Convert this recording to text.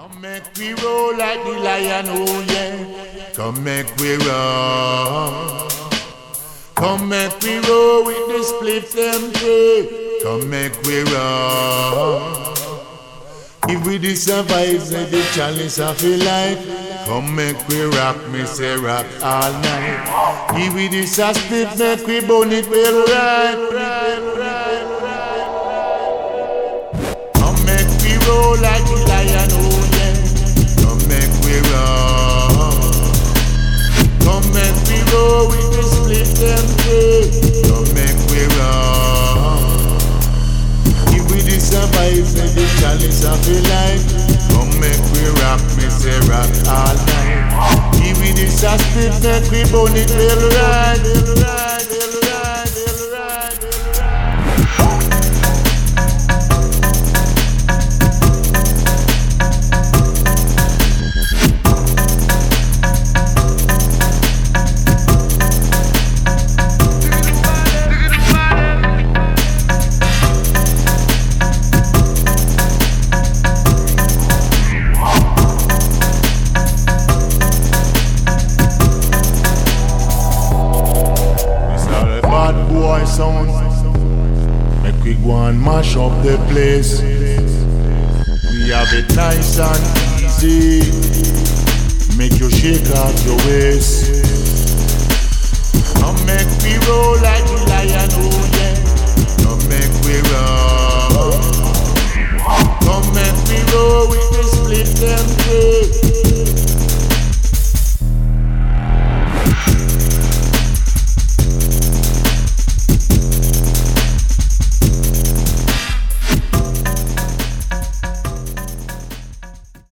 Come make we roll like the lion, oh yeah. Come make we roll. Come make we roll with the split them tree. Come make we roll. If we the survive the challenge of a life, come make we rock, me say rock all night. If we the split, make we burn it well right. Come make we roll like the lion, oh yeah. Come make we roll. Come make we roll with the split them tree. Come make we roll. If we the survive the challenge of a life, come make we rock, me say rock all night. If we the split, make we burn it well right. Sound. Make we go and mash up the place. We have it nice and easy. Make you shake out your waist. Come make we roll like the lion, oh yeah. Come make we roll. Come make we roll with this